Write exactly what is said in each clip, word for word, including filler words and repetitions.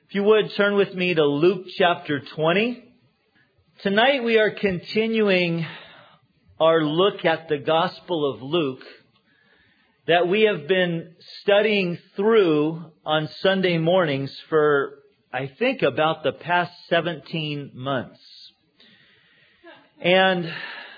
If you would, turn with me to Luke chapter twenty. Tonight we are continuing our look at the Gospel of Luke that we have been studying through on Sunday mornings for, I think, about the past seventeen months. And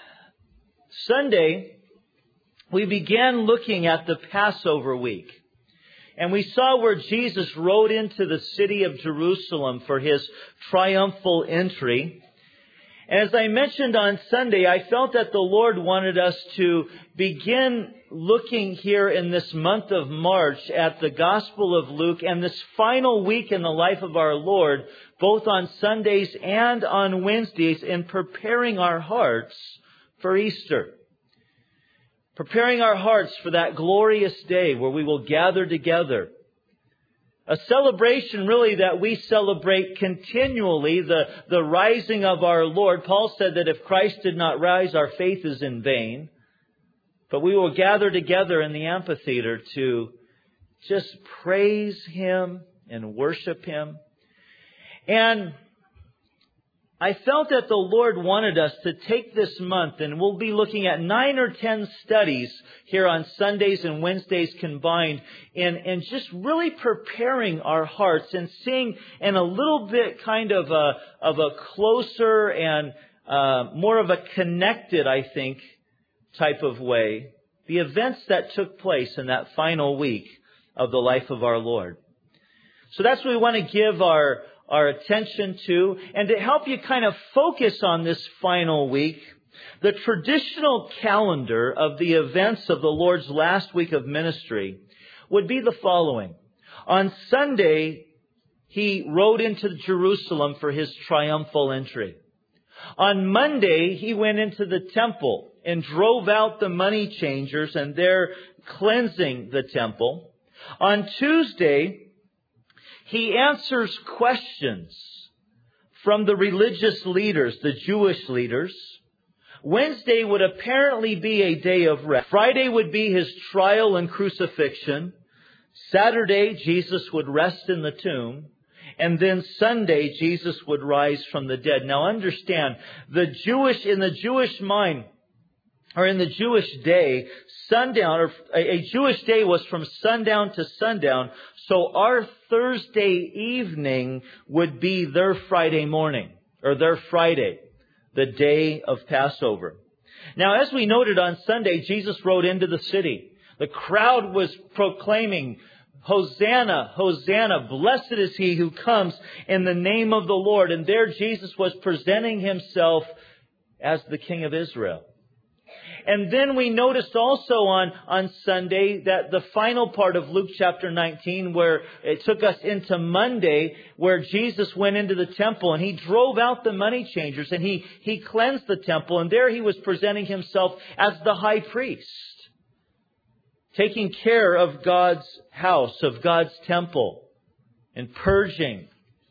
Sunday, we began looking at the Passover week. And we saw where Jesus rode into the city of Jerusalem for His triumphal entry. And as I mentioned on Sunday, I felt that the Lord wanted us to begin looking here in this month of March at the Gospel of Luke and this final week in the life of our Lord, both on Sundays and on Wednesdays, in preparing our hearts for Easter. Preparing our hearts for that glorious day where we will gather together. A celebration really that we celebrate continually, the, the rising of our Lord. Paul said that if Christ did not rise, our faith is in vain. But we will gather together in the amphitheater to just praise Him and worship Him. And I felt that the Lord wanted us to take this month, and we'll be looking at nine or ten studies here on Sundays and Wednesdays combined, and, and just really preparing our hearts and seeing in a little bit kind of a, of a closer and uh, more of a connected, I think, type of way, the events that took place in that final week of the life of our Lord. So that's what we want to give our our attention to, and to help you kind of focus on this final week, the traditional calendar of the events of the Lord's last week of ministry would be the following. On Sunday, He rode into Jerusalem for His triumphal entry. On Monday, He went into the temple and drove out the money changers, and they're cleansing the temple. On Tuesday, He answers questions from the religious leaders, the Jewish leaders. Wednesday would apparently be a day of rest. Friday would be His trial and crucifixion. Saturday, Jesus would rest in the tomb. And then Sunday, Jesus would rise from the dead. Now understand, the Jewish, in the Jewish mind, or in the Jewish day, sundown, or a Jewish day was from sundown to sundown. So our Thursday evening would be their Friday morning, or their Friday, the day of Passover. Now, as we noted on Sunday, Jesus rode into the city. The crowd was proclaiming, Hosanna, Hosanna, blessed is He who comes in the name of the Lord. And there Jesus was presenting Himself as the King of Israel. And then we noticed also on, on Sunday that the final part of Luke chapter nineteen, where it took us into Monday, where Jesus went into the temple and He drove out the money changers and He, he cleansed the temple. And there He was presenting Himself as the high priest, taking care of God's house, of God's temple, and purging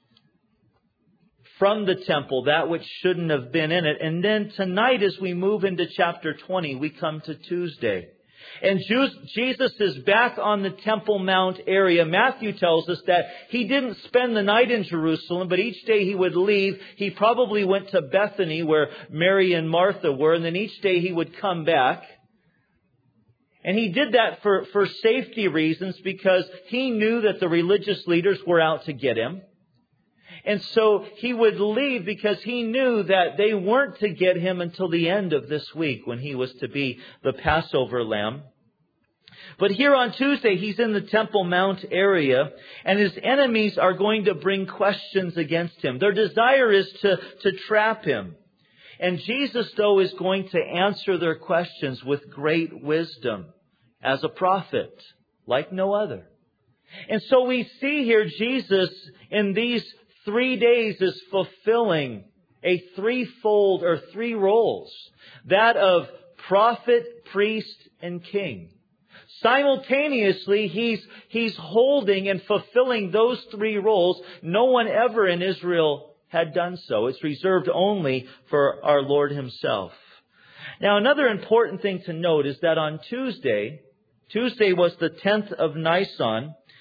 from the temple that which shouldn't have been in it. And then tonight, as we move into chapter twenty, we come to Tuesday. And Jesus is back on the Temple Mount area. Matthew tells us that He didn't spend the night in Jerusalem, but each day He would leave. He probably went to Bethany, where Mary and Martha were, and then each day He would come back. And He did that for, for safety reasons, because He knew that the religious leaders were out to get Him. And so He would leave because He knew that they weren't to get Him until the end of this week, when He was to be the Passover lamb. But here on Tuesday, He's in the Temple Mount area, and His enemies are going to bring questions against Him. Their desire is to, to trap Him. And Jesus, though, is going to answer their questions with great wisdom as a prophet, like no other. And so we see here Jesus in these three days is fulfilling a threefold or three roles. That of prophet, priest, and king. Simultaneously, He's, he's holding and fulfilling those three roles. No one ever in Israel had done so. It's reserved only for our Lord Himself. Now, another important thing to note is that on Tuesday, Tuesday was the tenth of Nisan,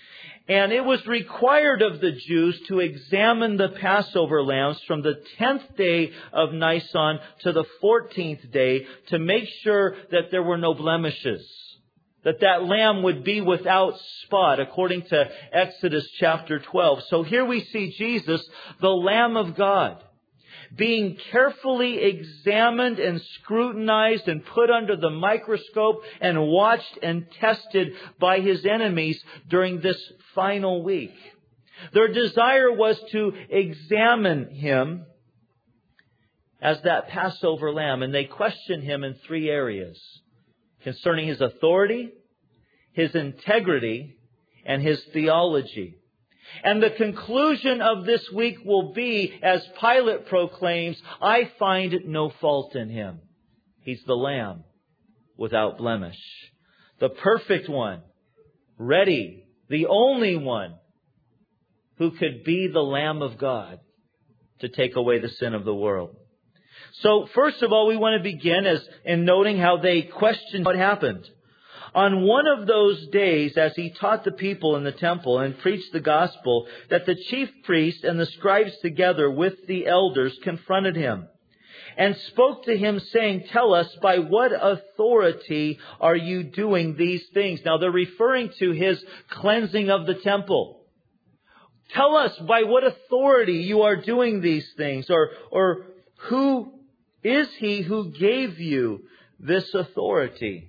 And it was required of the Jews to examine the Passover lambs from the tenth day of Nisan to the fourteenth day to make sure that there were no blemishes. That that lamb would be without spot, according to Exodus chapter twelve. So here we see Jesus, the Lamb of God, being carefully examined and scrutinized and put under the microscope and watched and tested by His enemies during this final week. Their desire was to examine Him as that Passover lamb, and they questioned Him in three areas: concerning His authority, His integrity, and His theology. And the conclusion of this week will be, as Pilate proclaims, "I find no fault in Him." He's the Lamb without blemish, the perfect one, ready, the only one who could be the Lamb of God to take away the sin of the world. So first of all, we want to begin as in noting how they questioned what happened. On one of those days, as He taught the people in the temple and preached the gospel, that the chief priests and the scribes together with the elders confronted Him and spoke to Him, saying, "Tell us, by what authority are you doing these things?" Now they're referring to His cleansing of the temple. "Tell us by what authority you are doing these things, or, or who is He who gave you this authority?"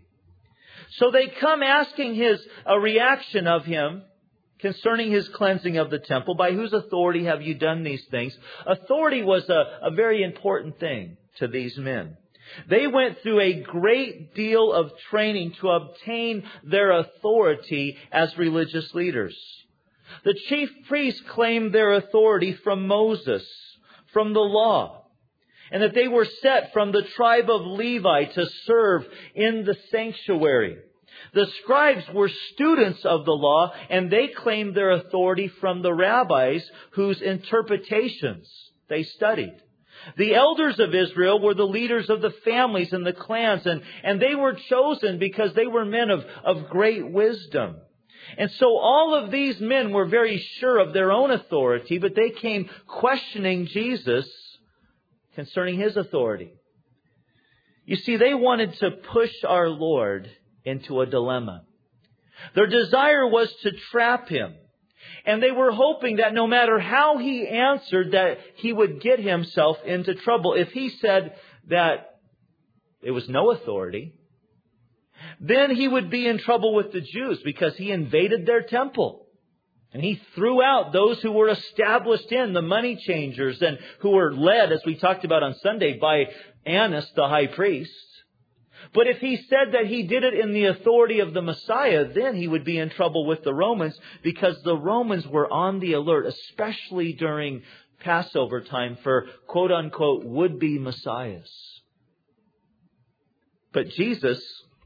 So they come asking his a reaction of Him concerning His cleansing of the temple. By whose authority have you done these things? Authority was a, a very important thing to these men. They went through a great deal of training to obtain their authority as religious leaders. The chief priests claimed their authority from Moses, from the law, and that they were set from the tribe of Levi to serve in the sanctuary. The scribes were students of the law, and they claimed their authority from the rabbis whose interpretations they studied. The elders of Israel were the leaders of the families and the clans, and, and they were chosen because they were men of, of great wisdom. And so all of these men were very sure of their own authority, but they came questioning Jesus concerning His authority. You see, they wanted to push our Lord into a dilemma. Their desire was to trap Him. And they were hoping that no matter how He answered, that He would get Himself into trouble. If He said that it was no authority, then He would be in trouble with the Jews because He invaded their temple. And He threw out those who were established in, the money changers, and who were led, as we talked about on Sunday, by Annas, the high priest. But if He said that He did it in the authority of the Messiah, then He would be in trouble with the Romans, because the Romans were on the alert, especially during Passover time, for quote-unquote would-be messiahs. But Jesus,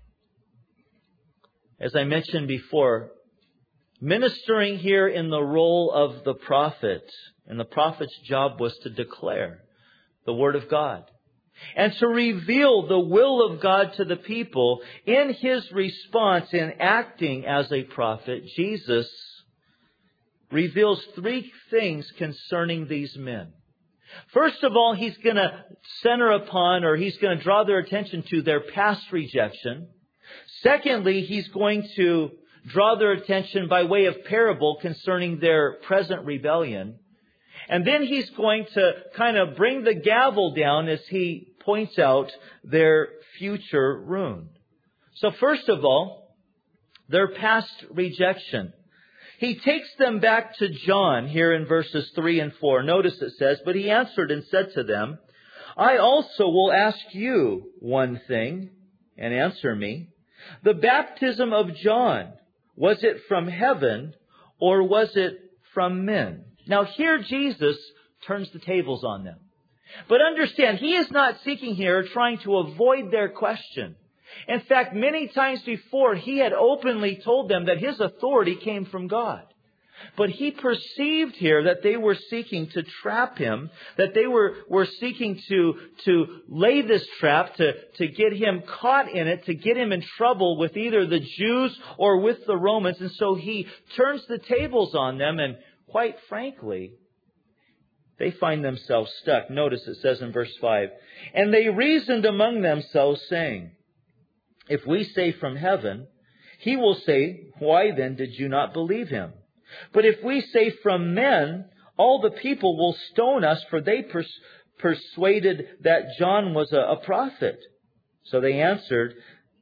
as I mentioned before, ministering here in the role of the prophet, and the prophet's job was to declare the Word of God and to reveal the will of God to the people. In His response, in acting as a prophet, Jesus reveals three things concerning these men. First of all, He's going to center upon, or He's going to draw their attention to their past rejection. Secondly, He's going to draw their attention by way of parable concerning their present rebellion. And then He's going to kind of bring the gavel down as He points out their future ruin. So first of all, their past rejection. He takes them back to John here in verses three and four. Notice it says, "But He answered and said to them, I also will ask you one thing, and answer me. The baptism of John, was it from heaven or was it from men?" Now here Jesus turns the tables on them. But understand, He is not seeking here trying to avoid their question. In fact, many times before, He had openly told them that His authority came from God. But he perceived here that they were seeking to trap him, that they were, were seeking to, to lay this trap, to, to get him caught in it, to get him in trouble with either the Jews or with the Romans. And so he turns the tables on them, and quite frankly, they find themselves stuck. Notice it says in verse five, "And they reasoned among themselves, saying, if we say from heaven, he will say, why then did you not believe him? But if we say from men, all the people will stone us, for they pers- persuaded that John was a, a prophet." So they answered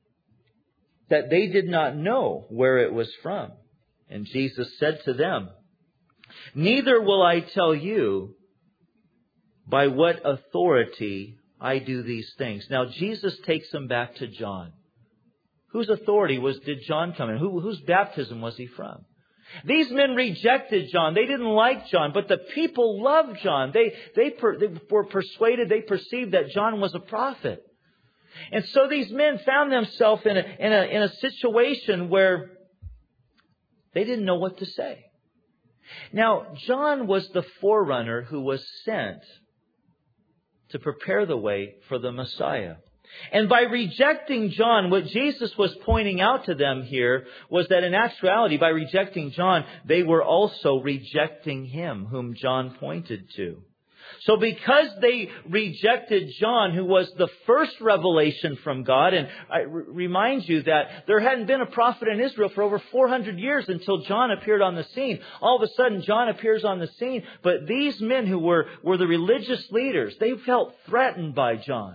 that they did not know where it was from. And Jesus said to them, "Neither will I tell you by what authority I do these things." Now Jesus takes them back to John. Whose authority was did John come in? Who, whose baptism was he from? These men rejected John. They didn't like John, but the people loved John. They, they, per, they were persuaded, they perceived that John was a prophet. And so these men found themselves in a, in a, in a situation where they didn't know what to say. Now, John was the forerunner who was sent to prepare the way for the Messiah. And by rejecting John, what Jesus was pointing out to them here was that in actuality, by rejecting John, they were also rejecting him, whom John pointed to. So because they rejected John, who was the first revelation from God, and I r- remind you that there hadn't been a prophet in Israel for over four hundred years until John appeared on the scene. All of a sudden, John appears on the scene. But these men who were, were the religious leaders, they felt threatened by John.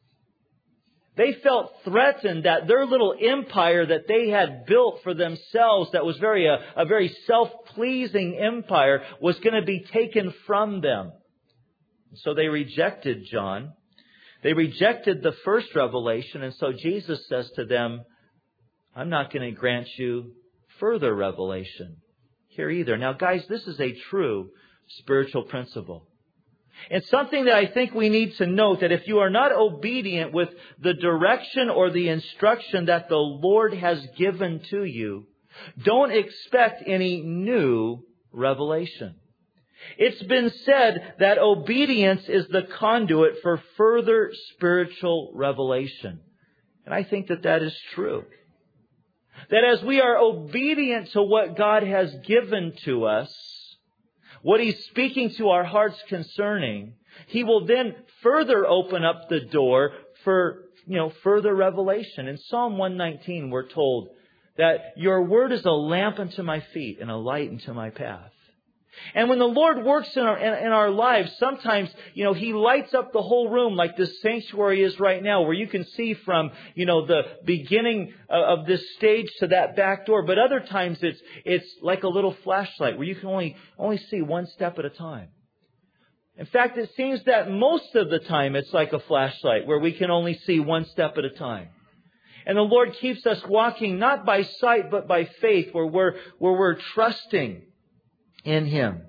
They felt threatened that their little empire that they had built for themselves, that was very a, a very self-pleasing empire, was going to be taken from them. So they rejected John. They rejected the first revelation. And so Jesus says to them, I'm not going to grant you further revelation here either. Now, guys, this is a true spiritual principle. It's something that I think we need to note, that if you are not obedient with the direction or the instruction that the Lord has given to you, don't expect any new revelation. It's been said that obedience is the conduit for further spiritual revelation. And I think that that is true. That as we are obedient to what God has given to us, what He's speaking to our hearts concerning, He will then further open up the door for, you know, further revelation. In Psalm one nineteen, we're told that your word is a lamp unto my feet and a light unto my path. And when the Lord works in our, in, in our lives, sometimes, you know, He lights up the whole room like this sanctuary is right now, where you can see from, you know, the beginning of this stage to that back door. But other times it's, it's like a little flashlight where you can only, only see one step at a time. In fact, it seems that most of the time it's like a flashlight where we can only see one step at a time. And the Lord keeps us walking not by sight, but by faith, where we're, where we're trusting in Him.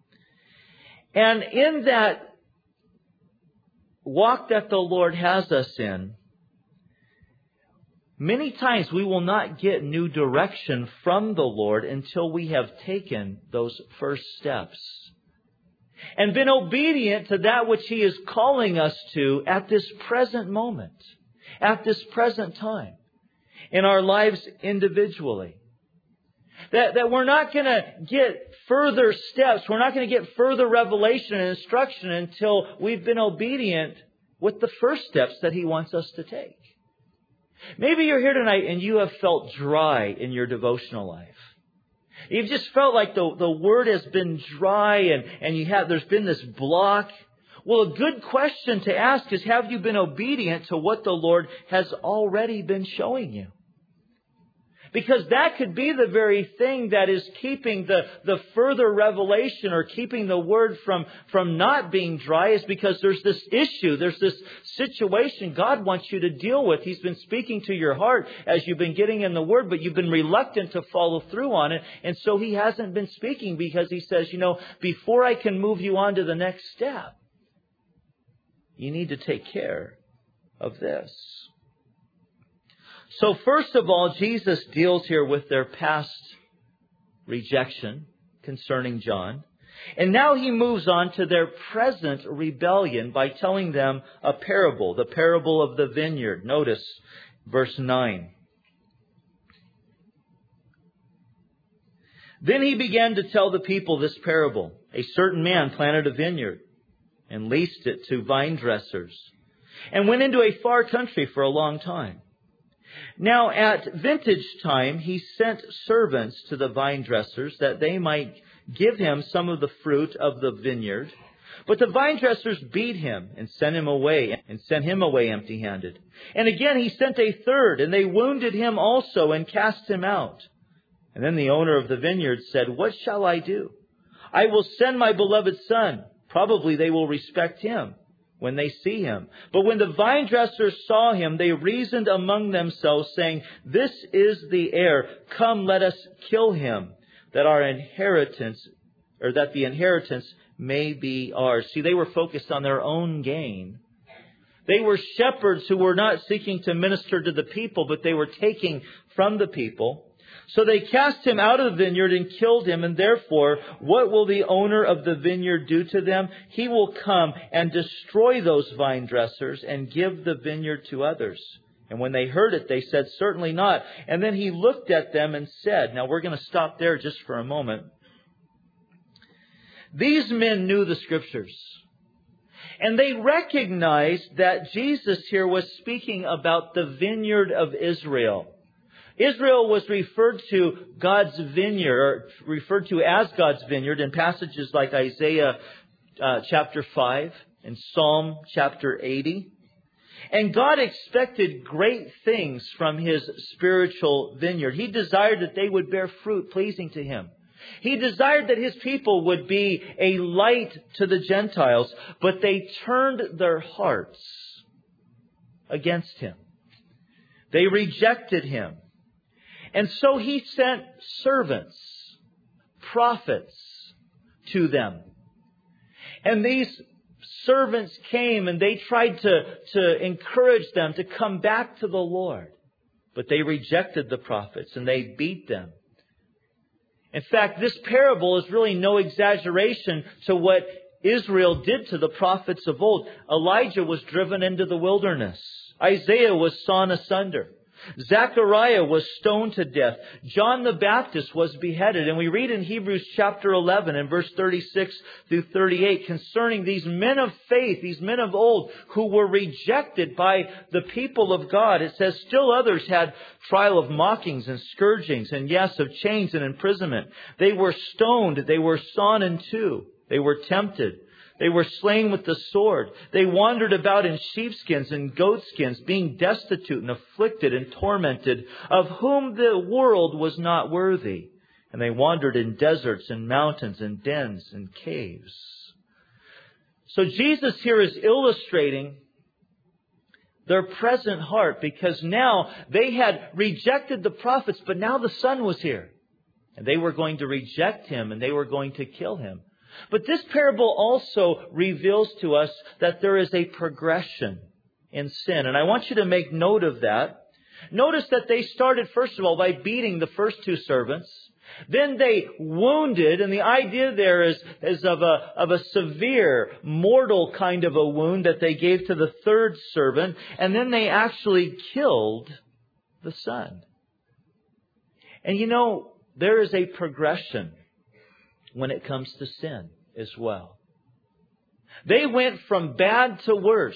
And in that walk that the Lord has us in, many times we will not get new direction from the Lord until we have taken those first steps and been obedient to that which He is calling us to at this present moment, at this present time, in our lives individually. That, that we're not going to get further steps. We're not going to get further revelation and instruction until we've been obedient with the first steps that He wants us to take. Maybe you're here tonight and you have felt dry in your devotional life. You've just felt like the, the Word has been dry and, and you have, there's been this block. Well, a good question to ask is, have you been obedient to what the Lord has already been showing you? Because that could be the very thing that is keeping the, the further revelation or keeping the Word from, from not being dry, is because there's this issue, there's this situation God wants you to deal with. He's been speaking to your heart as you've been getting in the Word, but you've been reluctant to follow through on it. And so He hasn't been speaking because He says, you know, before I can move you on to the next step, you need to take care of this. So first of all, Jesus deals here with their past rejection. concerning John. And now he moves on to their present rebellion by telling them a parable, the parable of the vineyard. Notice verse nine. Then he began to tell the people this parable. A certain man planted a vineyard and leased it to vine dressers and went into a far country for a long time. Now at vintage time he sent servants to the vine dressers that they might give him some of the fruit of the vineyard. But the vine dressers beat him and sent him away and sent him away empty-handed. And again he sent a third, and they wounded him also and cast him out. And then the owner of the vineyard said, "What shall I do? I will send my beloved son. Probably they will respect him when they see him." But when the vine dressers saw him, they reasoned among themselves, saying, "This is the heir. Come, let us kill him, that our inheritance, or that the inheritance may be ours." See, they were focused on their own gain. They were shepherds who were not seeking to minister to the people, but they were taking from the people. So they cast him out of the vineyard and killed him. And therefore, what will the owner of the vineyard do to them? He will come and destroy those vine dressers and give the vineyard to others. And when they heard it, they said, "Certainly not." And then he looked at them and said, now we're going to stop there just for a moment. These men knew the Scriptures. And they recognized that Jesus here was speaking about the vineyard of Israel. Israel was referred to God's vineyard, or referred to as God's vineyard in passages like Isaiah uh, chapter five and Psalm chapter eighty. And God expected great things from His spiritual vineyard. He desired that they would bear fruit pleasing to Him. He desired that His people would be a light to the Gentiles, but they turned their hearts against Him. They rejected Him. And so He sent servants, prophets, to them. And these servants came and they tried to, to encourage them to come back to the Lord. But they rejected the prophets and they beat them. In fact, this parable is really no exaggeration to what Israel did to the prophets of old. Elijah was driven into the wilderness. Isaiah was sawn asunder. Zechariah was stoned to death. John the Baptist was beheaded. And we read in Hebrews chapter eleven and verse thirty-six through thirty-eight concerning these men of faith, these men of old who were rejected by the people of God. It says, still others had trial of mockings and scourgings and yes, of chains and imprisonment. They were stoned. They were sawn in two. They were tempted. They were slain with the sword. They wandered about in sheepskins and goatskins, being destitute and afflicted and tormented, of whom the world was not worthy. And they wandered in deserts and mountains and dens and caves. So Jesus here is illustrating their present heart, because now they had rejected the prophets, but now the Son was here. And they were going to reject Him and they were going to kill Him. But this parable also reveals to us that there is a progression in sin. And I want you to make note of that. Notice that they started, first of all, by beating the first two servants. Then they wounded, and the idea there is, is of a, of a severe, mortal kind of a wound that they gave to the third servant. And then they actually killed the son. And you know, there is a progression when it comes to sin as well. They went from bad to worse.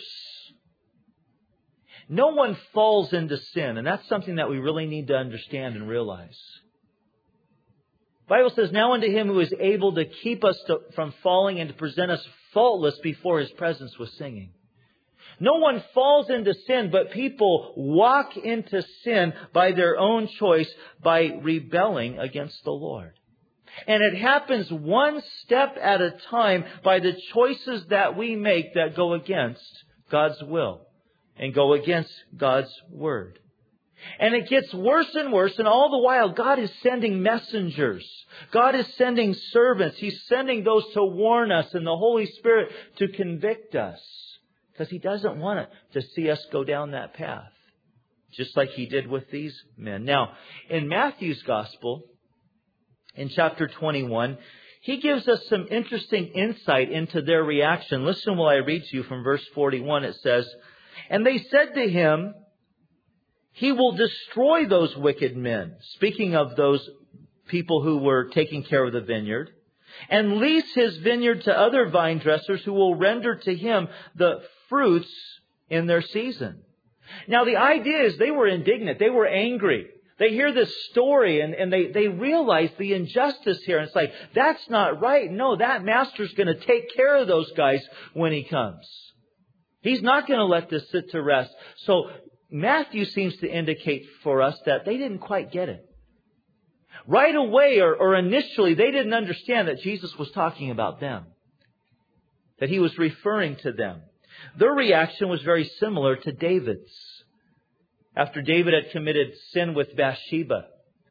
No one falls into sin, and that's something that we really need to understand and realize. The Bible says, now unto Him who is able to keep us to, from falling and to present us faultless before His presence with singing. No one falls into sin, but people walk into sin by their own choice, by rebelling against the Lord. And it happens one step at a time by the choices that we make that go against God's will and go against God's Word. And it gets worse and worse, and all the while God is sending messengers. God is sending servants. He's sending those to warn us, and the Holy Spirit to convict us. Because He doesn't want it to see us go down that path. Just like He did with these men. Now, in Matthew's Gospel, in chapter twenty-one, he gives us some interesting insight into their reaction. Listen while I read to you from verse forty-one. It says, "And they said to him, he will destroy those wicked men," speaking of those people who were taking care of the vineyard, "and lease his vineyard to other vine dressers who will render to him the fruits in their season." Now the idea is they were indignant. They were angry. They hear this story and, and they, they realize the injustice here. And it's like, that's not right. No, that master's going to take care of those guys when he comes. He's not going to let this sit to rest. So Matthew seems to indicate for us that they didn't quite get it. Right away or, or initially, they didn't understand that Jesus was talking about them. That he was referring to them. Their reaction was very similar to David's. After David had committed sin with Bathsheba.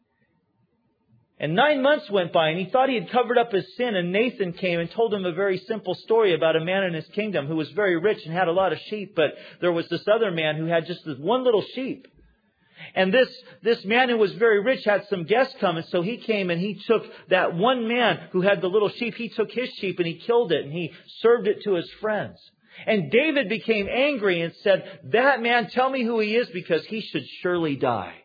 And nine months went by and he thought he had covered up his sin, and Nathan came and told him a very simple story about a man in his kingdom who was very rich and had a lot of sheep, but there was this other man who had just this one little sheep. And this, this man who was very rich had some guests come, and so he came and he took that one man who had the little sheep, he took his sheep and he killed it and he served it to his friends. And David became angry and said, "That man, tell me who he is, because he should surely die."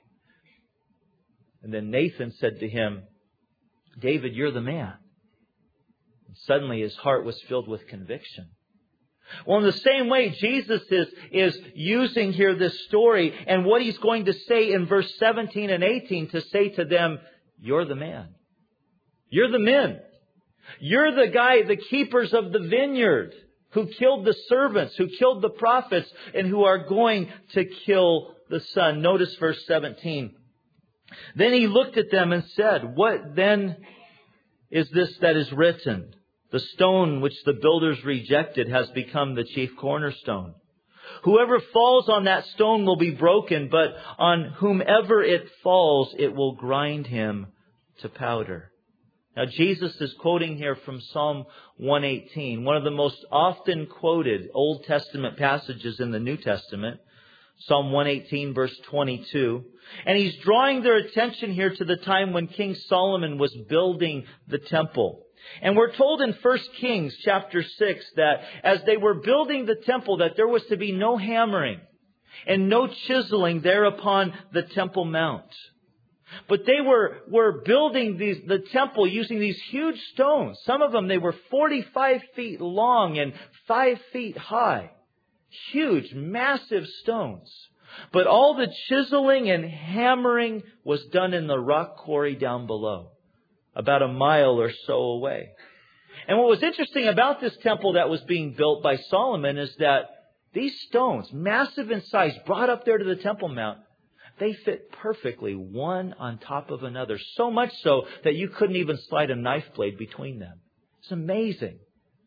And then Nathan said to him, "David, you're the man." And suddenly his heart was filled with conviction. Well, in the same way, Jesus is, is using here this story and what he's going to say in verse seventeen and eighteen to say to them, you're the man. You're the men. You're the guy, the keepers of the vineyard, who killed the servants, who killed the prophets, and who are going to kill the Son. Notice verse seventeen. "Then he looked at them and said, what then is this that is written? The stone which the builders rejected has become the chief cornerstone. Whoever falls on that stone will be broken, but on whomever it falls, it will grind him to powder." Now, Jesus is quoting here from Psalm one eighteen, one of the most often quoted Old Testament passages in the New Testament. Psalm one eighteen, verse twenty-two. And he's drawing their attention here to the time when King Solomon was building the temple. And we're told in First Kings chapter six that as they were building the temple, that there was to be no hammering and no chiseling there upon the Temple Mount. But they were, were building these, the temple using these huge stones. Some of them, they were forty-five feet long and five feet high. Huge, massive stones. But all the chiseling and hammering was done in the rock quarry down below, about a mile or so away. And what was interesting about this temple that was being built by Solomon is that these stones, massive in size, brought up there to the Temple Mount, they fit perfectly one on top of another. So much so that you couldn't even slide a knife blade between them. It's amazing.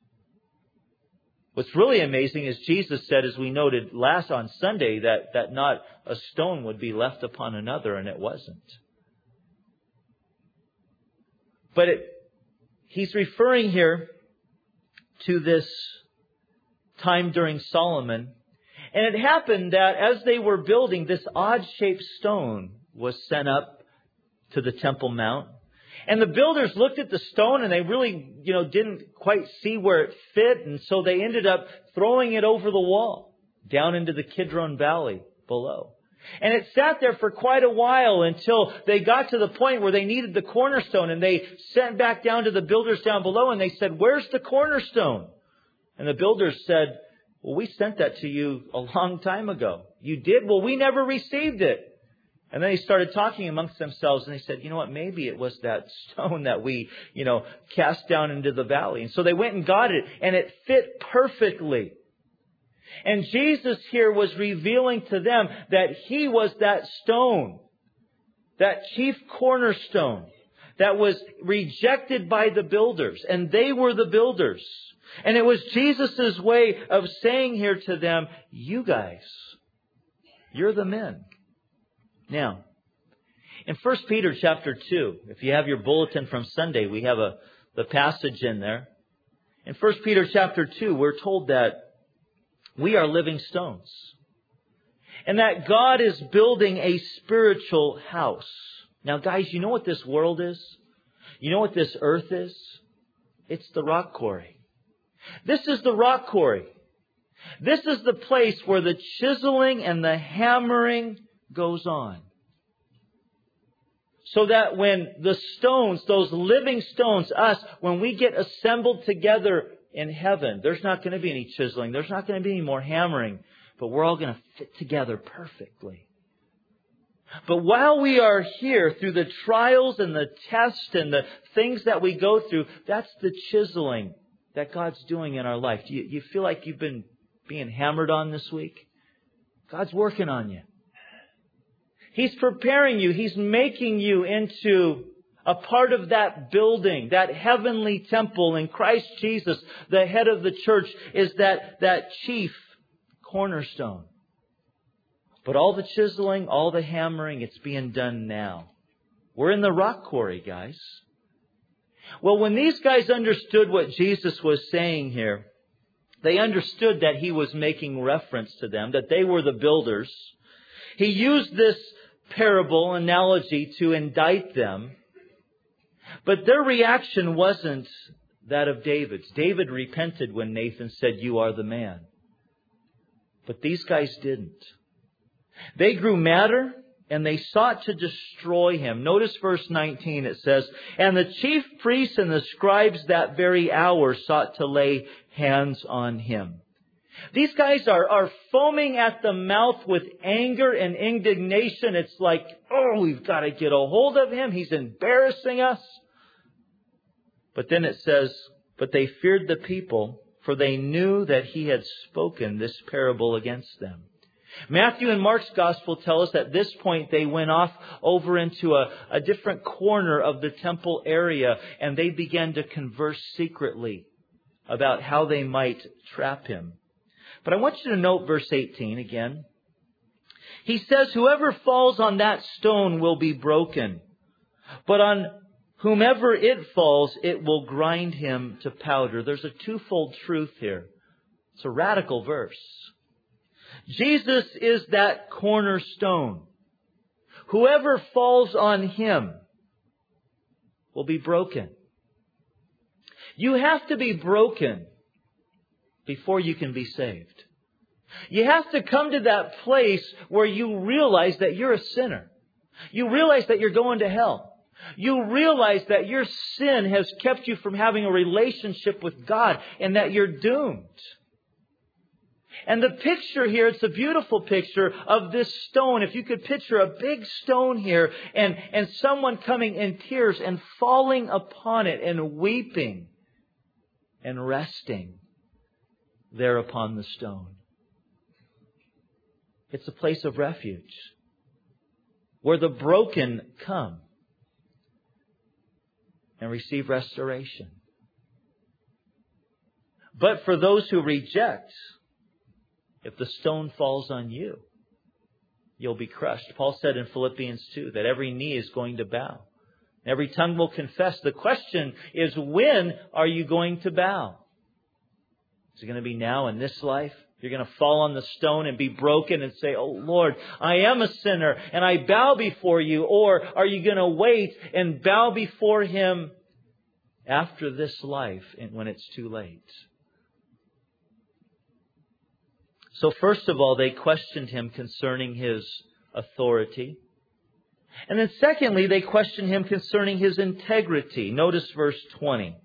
What's really amazing is Jesus said, as we noted last on Sunday, that, that not a stone would be left upon another, and it wasn't. But it, he's referring here to this time during Solomon. And it happened that as they were building, this odd-shaped stone was sent up to the Temple Mount. And the builders looked at the stone and they really, you know, didn't quite see where it fit. And so they ended up throwing it over the wall down into the Kidron Valley below. And it sat there for quite a while until they got to the point where they needed the cornerstone. And they sent back down to the builders down below and they said, "Where's the cornerstone?" And the builders said, "Well, we sent that to you a long time ago." "You did? Well, we never received it." And then they started talking amongst themselves and they said, "You know what, maybe it was that stone that we, you know, cast down into the valley." And so they went and got it and it fit perfectly. And Jesus here was revealing to them that He was that stone, that chief cornerstone that was rejected by the builders. And they were the builders. And it was Jesus' way of saying here to them, you guys, you're the men. Now, in First Peter chapter two, if you have your bulletin from Sunday, we have a the passage in there. In First Peter chapter two, we're told that we are living stones. And that God is building a spiritual house. Now, guys, you know what this world is? You know what this earth is? It's the rock quarry. This is the rock quarry. This is the place where the chiseling and the hammering goes on. So that when the stones, those living stones, us, when we get assembled together in heaven, there's not going to be any chiseling. There's not going to be any more hammering. But we're all going to fit together perfectly. But while we are here, through the trials and the tests and the things that we go through, that's the chiseling that God's doing in our life. Do you, you feel like you've been being hammered on this week? God's working on you. He's preparing you. He's making you into a part of that building, that heavenly temple. And Christ Jesus, the head of the church, is that, that chief cornerstone. But all the chiseling, all the hammering, it's being done now. We're in the rock quarry, guys. Well, when these guys understood what Jesus was saying here, they understood that He was making reference to them, that they were the builders. He used this parable analogy to indict them. But their reaction wasn't that of David's. David repented when Nathan said, "You are the man." But these guys didn't. They grew madder and they sought to destroy Him. Notice verse nineteen, it says, "And the chief priests and the scribes that very hour sought to lay hands on Him." These guys are, are foaming at the mouth with anger and indignation. It's like, oh, we've got to get a hold of Him. He's embarrassing us. But then it says, "But they feared the people, for they knew that He had spoken this parable against them." Matthew and Mark's gospel tell us at this point they went off over into a, a different corner of the temple area and they began to converse secretly about how they might trap Him. But I want you to note verse eighteen again. He says, "Whoever falls on that stone will be broken, but on whomever it falls, it will grind him to powder." There's a twofold truth here. It's a radical verse. Jesus is that cornerstone. Whoever falls on Him will be broken. You have to be broken before you can be saved. You have to come to that place where you realize that you're a sinner. You realize that you're going to hell. You realize that your sin has kept you from having a relationship with God and that you're doomed. And the picture here, it's a beautiful picture of this stone. If you could picture a big stone here and, and someone coming in tears and falling upon it and weeping and resting there upon the stone. It's a place of refuge where the broken come and receive restoration. But for those who reject, if the stone falls on you, you'll be crushed. Paul said in Philippians two that every knee is going to bow. Every tongue will confess. The question is, when are you going to bow? Is it going to be now in this life? You're going to fall on the stone and be broken and say, "Oh Lord, I am a sinner and I bow before you." Or are you going to wait and bow before Him after this life and when it's too late? So first of all, they questioned Him concerning His authority. And then secondly, they questioned Him concerning His integrity. Notice verse twenty.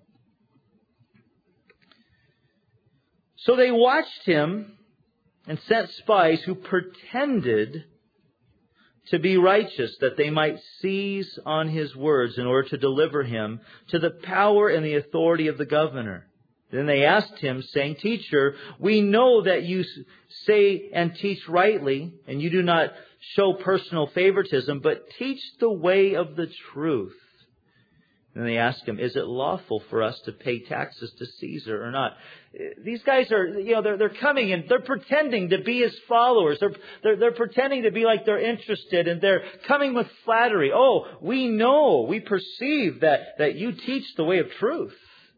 "So they watched Him and sent spies who pretended to be righteous, that they might seize on His words in order to deliver Him to the power and the authority of the governor. Then they asked Him, saying, 'Teacher, we know that you say and teach rightly, and you do not show personal favoritism, but teach the way of the truth.' And they asked Him, 'Is it lawful for us to pay taxes to Caesar or not?'" These guys are, you know, they're, they're coming and they're pretending to be His followers. They're, they're, they're pretending to be like they're interested, and they're coming with flattery. "Oh, we know, we perceive that, that you teach the way of truth."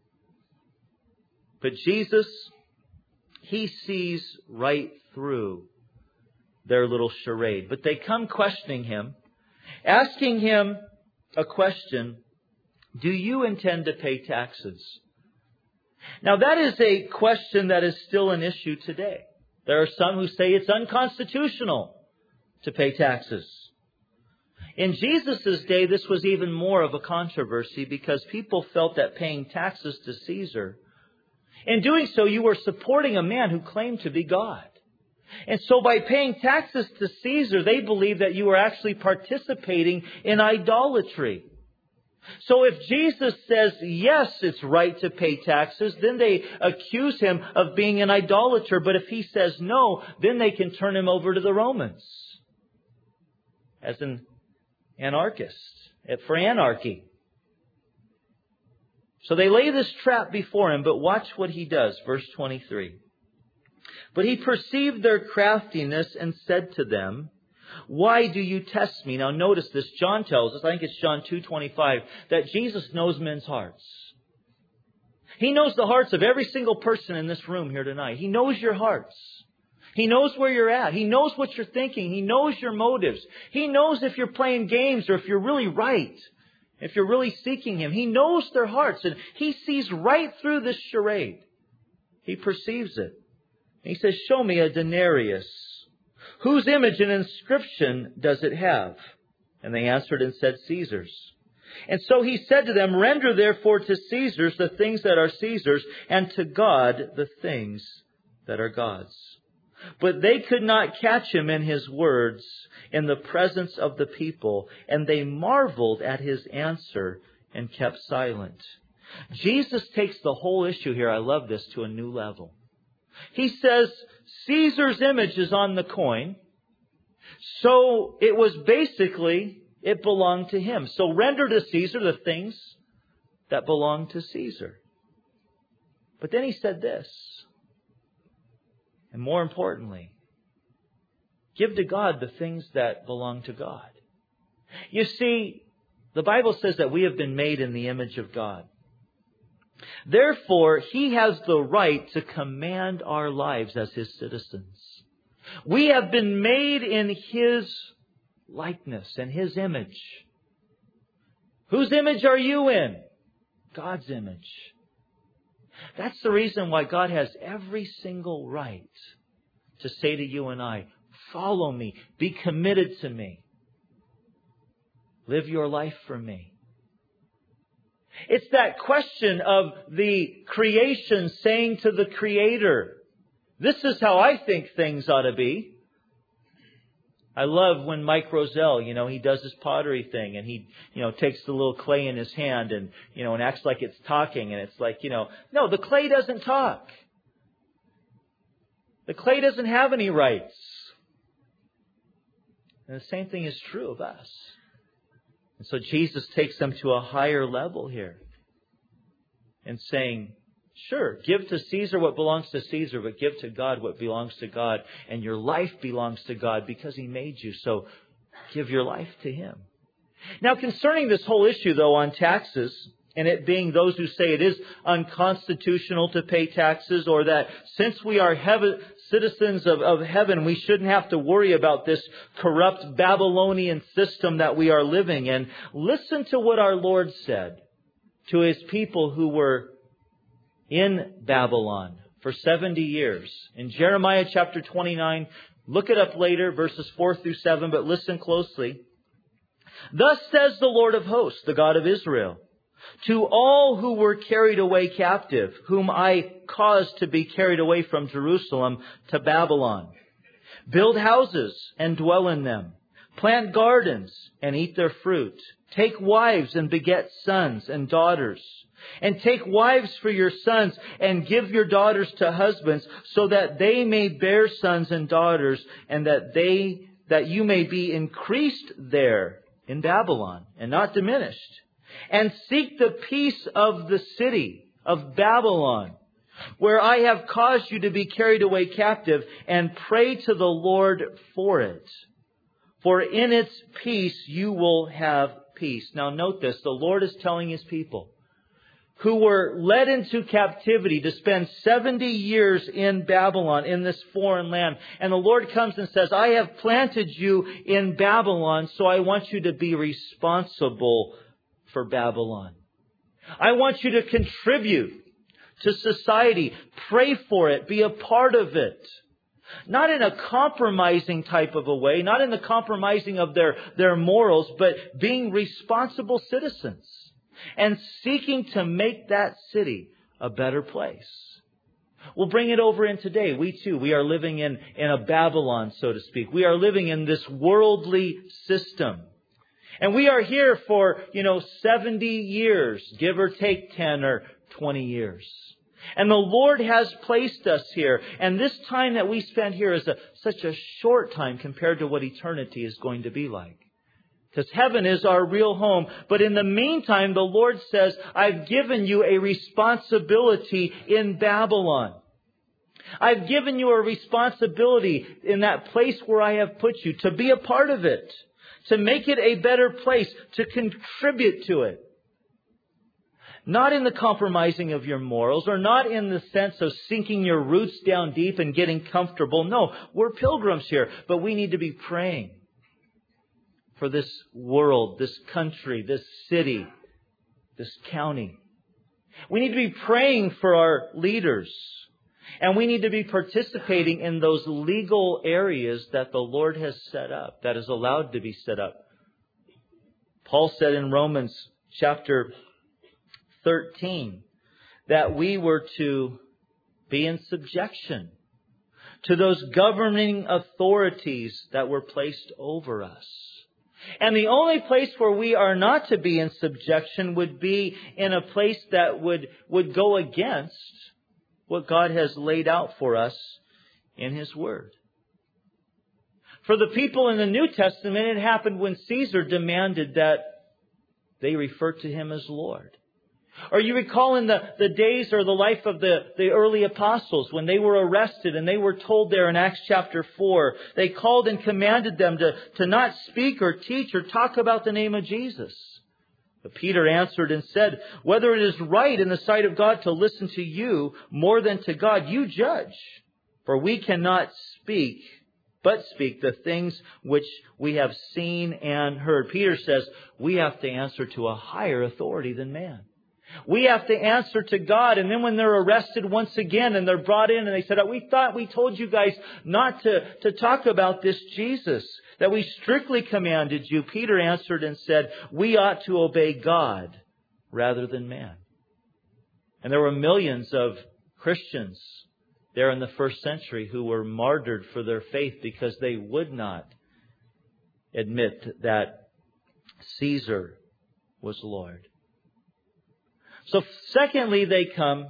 But Jesus, He sees right through their little charade. But they come questioning Him, asking Him a question do you intend to pay taxes? Now that is a question that is still an issue today. There are some who say it's unconstitutional to pay taxes. In Jesus' day, this was even more of a controversy because people felt that paying taxes to Caesar, in doing so, you were supporting a man who claimed to be God. And so by paying taxes to Caesar, they believed that you were actually participating in idolatry. So if Jesus says, yes, it's right to pay taxes, then they accuse Him of being an idolater. But if He says no, then they can turn Him over to the Romans as an anarchist, for anarchy. So they lay this trap before Him, but watch what He does. Verse twenty-three. But He perceived their craftiness and said to them, why do you test me? Now notice this. John tells us, I think it's John two twenty-five, that Jesus knows men's hearts. He knows the hearts of every single person in this room here tonight. He knows your hearts. He knows where you're at. He knows what you're thinking. He knows your motives. He knows if you're playing games or if you're really right. If you're really seeking Him. He knows their hearts. And He sees right through this charade. He perceives it. He says, show me a denarius. Whose image and inscription does it have? And they answered and said, Caesar's. And so He said to them, render therefore to Caesar's the things that are Caesar's, and to God the things that are God's. But they could not catch Him in His words in the presence of the people, and they marveled at His answer and kept silent. Jesus takes the whole issue here, I love this, to a new level. He says, Caesar's image is on the coin. So it was basically, it belonged to him. So render to Caesar the things that belong to Caesar. But then he said this. And more importantly, give to God the things that belong to God. You see, the Bible says that we have been made in the image of God. Therefore, He has the right to command our lives as His citizens. We have been made in His likeness and His image. Whose image are you in? God's image. That's the reason why God has every single right to say to you and I, follow me, be committed to me, live your life for me. It's that question of the creation saying to the Creator, this is how I think things ought to be. I love when Mike Roselle, you know, he does his pottery thing and he, you know, takes the little clay in his hand and, you know, and acts like it's talking. And it's like, you know, no, the clay doesn't talk. The clay doesn't have any rights. And the same thing is true of us. And so Jesus takes them to a higher level here and saying, sure, give to Caesar what belongs to Caesar, but give to God what belongs to God. And your life belongs to God because He made you. So give your life to Him. Now, concerning this whole issue, though, on taxes, and it being those who say it is unconstitutional to pay taxes, or that since we are heaven, citizens of, of heaven, we shouldn't have to worry about this corrupt Babylonian system that we are living in. Listen to what our Lord said to His people who were in Babylon for seventy years. In Jeremiah chapter twenty-nine, look it up later, verses four through seven, but listen closely. Thus says the Lord of hosts, the God of Israel, to all who were carried away captive, whom I caused to be carried away from Jerusalem to Babylon. Build houses and dwell in them. Plant gardens and eat their fruit. Take wives and beget sons and daughters. And take wives for your sons and give your daughters to husbands, so that they may bear sons and daughters, and that they that you may be increased there in Babylon and not diminished. And seek the peace of the city of Babylon, where I have caused you to be carried away captive, and pray to the Lord for it. For in its peace you will have peace. Now note this, the Lord is telling His people who were led into captivity to spend seventy years in Babylon, in this foreign land. And the Lord comes and says, I have planted you in Babylon, so I want you to be responsible for Babylon. I want you to contribute to society. Pray for it. Be a part of it. Not in a compromising type of a way, not in the compromising of their, their morals, but being responsible citizens and seeking to make that city a better place. We'll bring it over in today. We too, we are living in, in a Babylon, so to speak. We are living in this worldly system. And we are here for, you know, seventy years, give or take ten or twenty years. And the Lord has placed us here. And this time that we spend here is a, such a short time compared to what eternity is going to be like. Because heaven is our real home. But in the meantime, the Lord says, I've given you a responsibility in Babylon. I've given you a responsibility in that place where I have put you to be a part of it, to make it a better place, to contribute to it. Not in the compromising of your morals, or not in the sense of sinking your roots down deep and getting comfortable. No, we're pilgrims here, but we need to be praying for this world, this country, this city, this county. We need to be praying for our leaders. And we need to be participating in those legal areas that the Lord has set up, that is allowed to be set up. Paul said in Romans chapter thirteen that we were to be in subjection to those governing authorities that were placed over us. And the only place where we are not to be in subjection would be in a place that would, would go against what God has laid out for us in His Word. For the people in the New Testament, it happened when Caesar demanded that they refer to Him as Lord. Or you recall in the, the days or the life of the, the early apostles when they were arrested and they were told there in Acts chapter four, they called and commanded them to, to not speak or teach or talk about the name of Jesus. But Peter answered and said, whether it is right in the sight of God to listen to you more than to God, you judge. For we cannot speak, but speak the things which we have seen and heard. Peter says we have to answer to a higher authority than man. We have to answer to God. And then when they're arrested once again and they're brought in and they said, we thought we told you guys not to, to talk about this Jesus, that we strictly commanded you. Peter answered and said, we ought to obey God rather than man. And there were millions of Christians there in the first century who were martyred for their faith because they would not admit that Caesar was Lord. So secondly, they come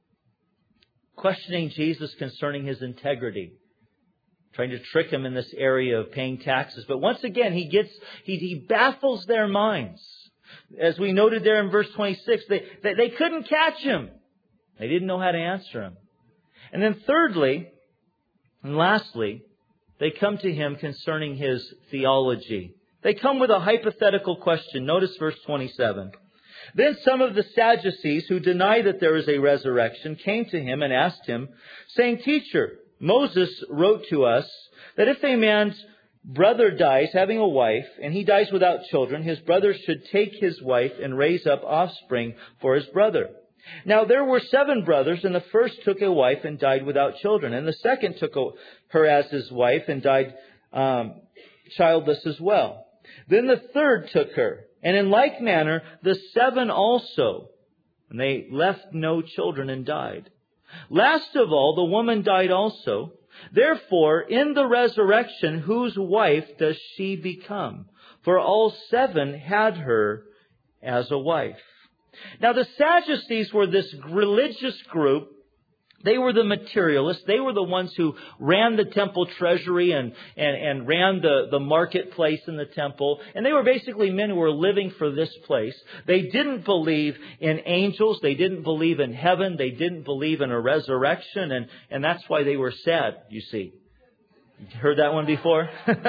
questioning Jesus concerning His integrity, trying to trick Him in this area of paying taxes. But once again, He gets, He, he baffles their minds. As we noted there in verse twenty-six, they, they, they couldn't catch Him. They didn't know how to answer Him. And then thirdly, and lastly, they come to Him concerning His theology. They come with a hypothetical question. Notice verse twenty-seven. Then some of the Sadducees who deny that there is a resurrection came to Him and asked Him, saying, Teacher, Moses wrote to us that if a man's brother dies having a wife, and he dies without children, his brother should take his wife and raise up offspring for his brother. Now there were seven brothers, and the first took a wife and died without children, and the second took her as his wife and died um, childless as well. Then the third took her. And in like manner, the seven also. And they left no children and died. Last of all, the woman died also. Therefore, in the resurrection, whose wife does she become? For all seven had her as a wife. Now, the Sadducees were this religious group. They were the materialists. They were the ones who ran the temple treasury and, and, and ran the, the marketplace in the temple. And they were basically men who were living for this place. They didn't believe in angels. They didn't believe in heaven. They didn't believe in a resurrection. And, and that's why they were sad, you see. You heard that one before?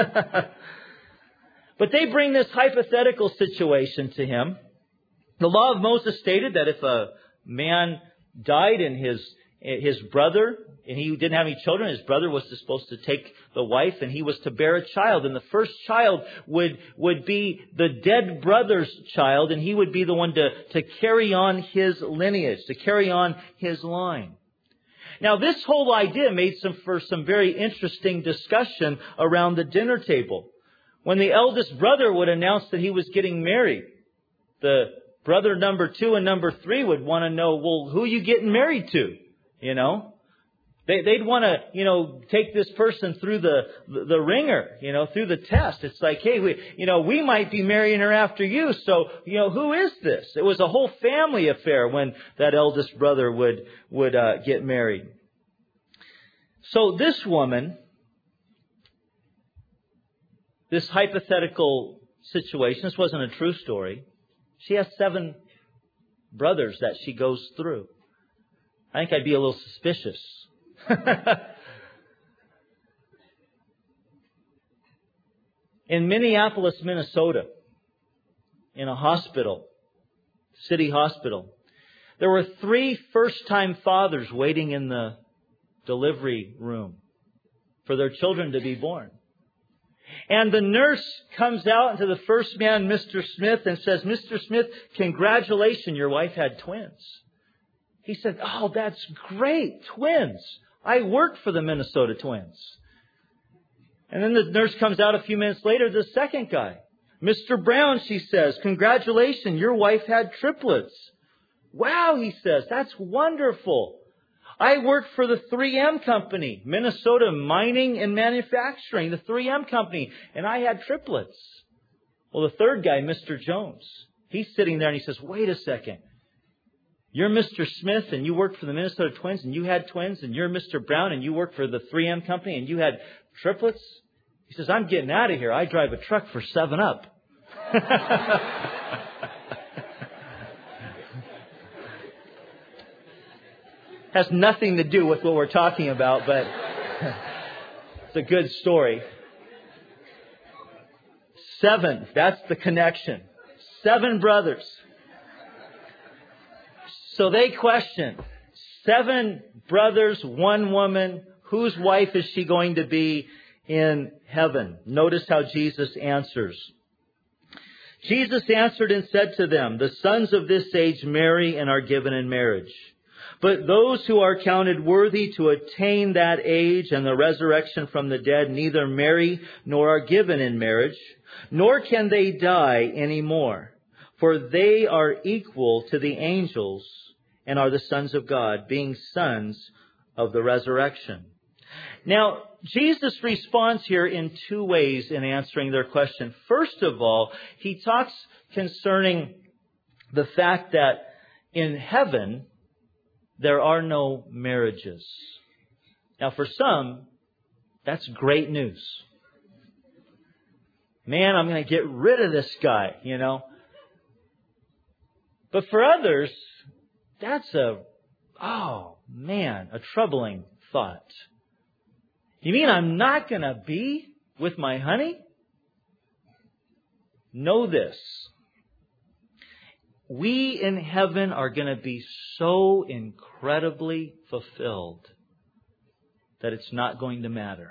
But they bring this hypothetical situation to Him. The law of Moses stated that if a man died in his his brother, and he didn't have any children. His brother was supposed to take the wife, and he was to bear a child. And the first child would, would be the dead brother's child, and he would be the one to, to carry on his lineage, to carry on his line. Now, this whole idea made some for some very interesting discussion around the dinner table. When the eldest brother would announce that he was getting married, the brother number two and number three would want to know, well, who are you getting married to? You know? They, they'd want to, you know, take this person through the, the, the ringer, you know, through the test. It's like, hey, we, you know, we might be marrying her after you. So, you know, who is this? It was a whole family affair when that eldest brother would, would, uh, get married. So this woman, this hypothetical situation, this wasn't a true story. She has seven brothers that she goes through. I think I'd be a little suspicious. In Minneapolis, Minnesota, in a hospital, city hospital, there were three first-time fathers waiting in the delivery room for their children to be born. And the nurse comes out into the first man, Mister Smith, and says, Mister Smith, congratulations, your wife had twins. He said, oh, that's great, twins. I work for the Minnesota Twins. And then the nurse comes out a few minutes later, the second guy. Mister Brown, she says, congratulations, your wife had triplets. Wow, he says, that's wonderful. I work for the three M Company, Minnesota Mining and Manufacturing, the three M Company, and I had triplets. Well, the third guy, Mister Jones, he's sitting there and he says, wait a second. You're Mister Smith and you work for the Minnesota Twins and you had twins, and you're Mister Brown and you work for the three M Company and you had triplets? He says, I'm getting out of here. I drive a truck for seven up. Has nothing to do with what we're talking about, but it's a good story. Seven, that's the connection. Seven brothers. So they question, seven brothers, one woman, whose wife is she going to be in heaven? Notice how Jesus answers. Jesus answered and said to them, the sons of this age marry and are given in marriage. But those who are counted worthy to attain that age and the resurrection from the dead neither marry nor are given in marriage, nor can they die any more. For they are equal to the angels and are the sons of God, being sons of the resurrection. Now, Jesus responds here in two ways in answering their question. First of all, he talks concerning the fact that in heaven, there are no marriages. Now, for some, that's great news. Man, I'm going to get rid of this guy, you know. But for others, that's a, oh man, a troubling thought. You mean I'm not going to be with my honey? Know this. We in heaven are going to be so incredibly fulfilled that it's not going to matter.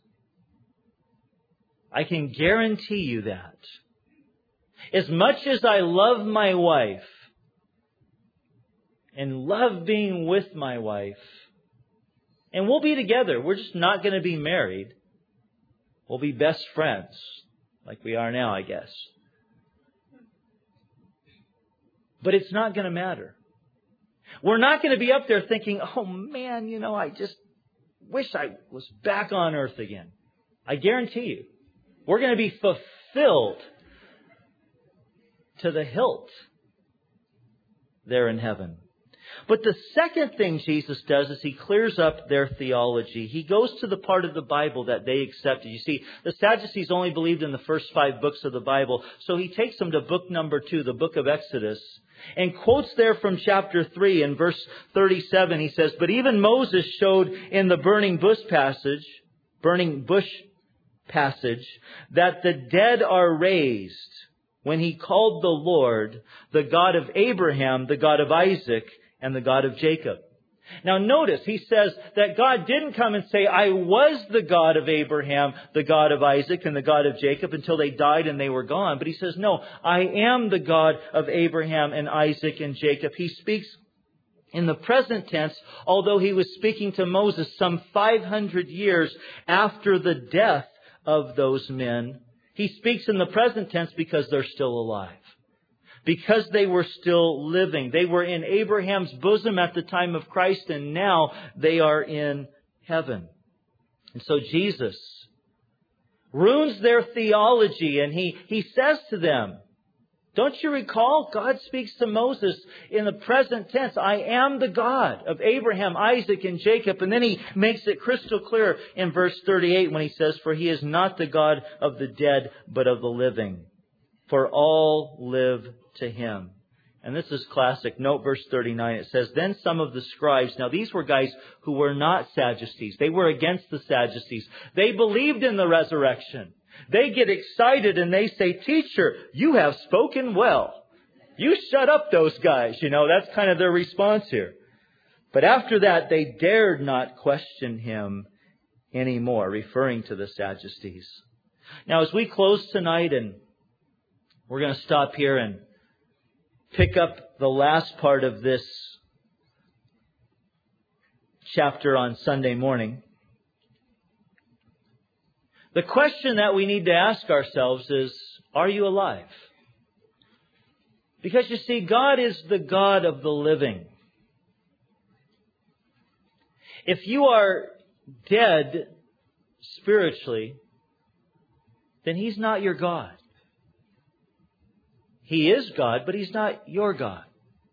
I can guarantee you that. As much as I love my wife and love being with my wife, and we'll be together, we're just not going to be married. We'll be best friends, like we are now, I guess. But it's not going to matter. We're not going to be up there thinking, oh man, you know, I just wish I was back on earth again. I guarantee you, we're going to be fulfilled to the hilt there in heaven. But the second thing Jesus does is He clears up their theology. He goes to the part of the Bible that they accepted. You see, the Sadducees only believed in the first five books of the Bible. So He takes them to book number two, the book of Exodus, and quotes there from chapter three in verse thirty-seven. He says, but even Moses showed in the burning bush passage, burning bush passage, that the dead are raised when he called the Lord, the God of Abraham, the God of Isaac, and the God of Jacob. Now notice, he says that God didn't come and say, I was the God of Abraham, the God of Isaac, and the God of Jacob until they died and they were gone. But he says, no, I am the God of Abraham and Isaac and Jacob. He speaks in the present tense, although he was speaking to Moses some five hundred years after the death of those men. He speaks in the present tense because they're still alive. Because they were still living. They were in Abraham's bosom at the time of Christ, and now they are in heaven. And so Jesus ruins their theology, and he, he says to them, don't you recall? God speaks to Moses in the present tense. I am the God of Abraham, Isaac, and Jacob. And then he makes it crystal clear in verse thirty-eight when he says, for he is not the God of the dead, but of the living. For all live to him. And this is classic. Note verse thirty-nine. It says, then some of the scribes. Now these were guys who were not Sadducees. They were against the Sadducees. They believed in the resurrection. They get excited and they say, teacher, you have spoken well. You shut up those guys. You know, that's kind of their response here. But after that, they dared not question him anymore, referring to the Sadducees. Now, as we close tonight, and we're going to stop here and pick up the last part of this chapter on Sunday morning. The question that we need to ask ourselves is, are you alive? Because you see, God is the God of the living. If you are dead spiritually, then He's not your God. He is God, but He's not your God.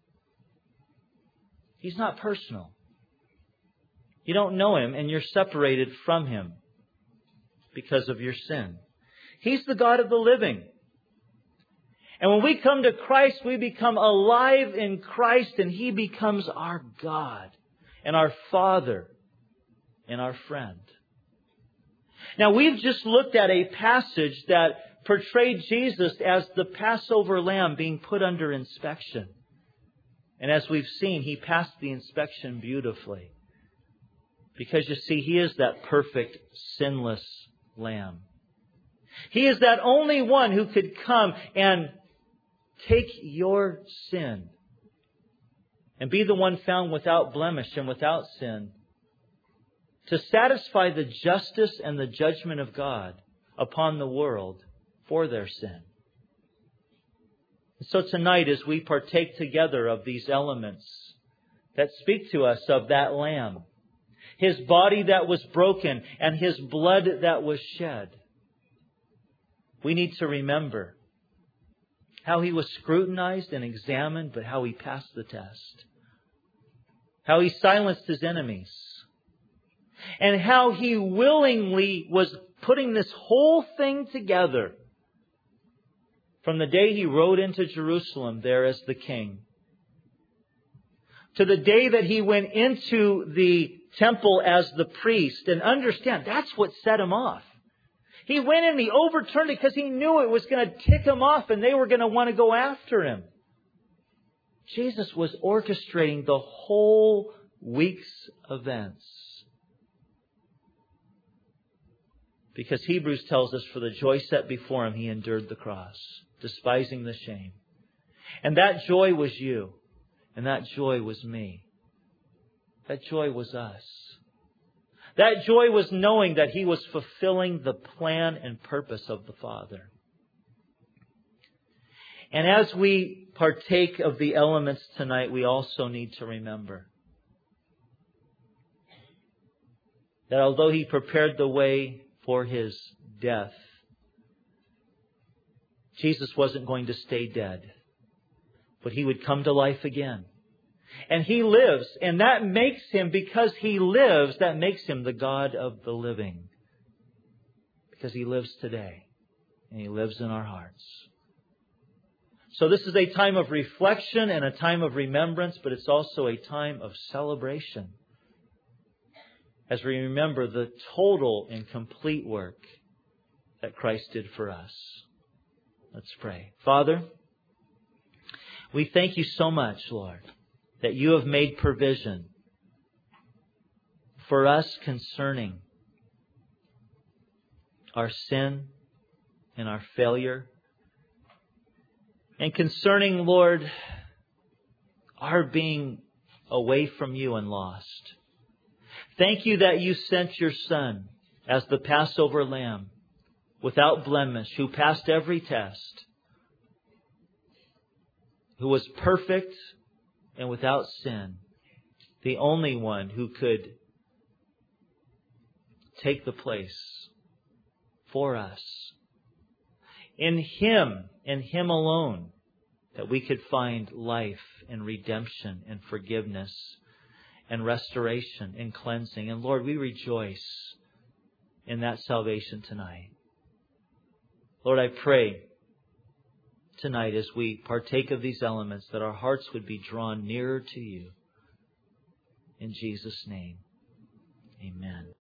He's not personal. You don't know Him, and you're separated from Him because of your sin. He's the God of the living. And when we come to Christ, we become alive in Christ, and He becomes our God and our Father and our friend. Now, we've just looked at a passage that portrayed Jesus as the Passover lamb being put under inspection. And as we've seen, He passed the inspection beautifully. Because you see, He is that perfect, sinless lamb. He is that only one who could come and take your sin and be the one found without blemish and without sin to satisfy the justice and the judgment of God upon the world for their sin. And so tonight, as we partake together of these elements that speak to us of that lamb, His body that was broken and His blood that was shed, we need to remember how He was scrutinized and examined, but how He passed the test. How He silenced His enemies. And how He willingly was putting this whole thing together from the day He rode into Jerusalem there as the King, to the day that He went into the temple as the priest. And understand, that's what set Him off. He went in, He overturned it because He knew it was going to tick Him off and they were going to want to go after Him. Jesus was orchestrating the whole week's events. Because Hebrews tells us, for the joy set before Him, He endured the cross, despising the shame. And that joy was you. And that joy was me. That joy was us. That joy was knowing that He was fulfilling the plan and purpose of the Father. And as we partake of the elements tonight, we also need to remember that although He prepared the way for His death, Jesus wasn't going to stay dead, but He would come to life again. And He lives, and that makes Him, because He lives, that makes Him the God of the living. Because He lives today, and He lives in our hearts. So this is a time of reflection and a time of remembrance, but it's also a time of celebration as we remember the total and complete work that Christ did for us. Let's pray. Father, we thank You so much, Lord, that You have made provision for us concerning our sin and our failure, and concerning, Lord, our being away from You and lost. Thank You that You sent Your Son as the Passover lamb, without blemish, who passed every test, who was perfect and without sin, the only one who could take the place for us. In Him, in Him alone, that we could find life and redemption and forgiveness and restoration and cleansing. And Lord, we rejoice in that salvation tonight. Lord, I pray tonight as we partake of these elements that our hearts would be drawn nearer to You. In Jesus' name, amen.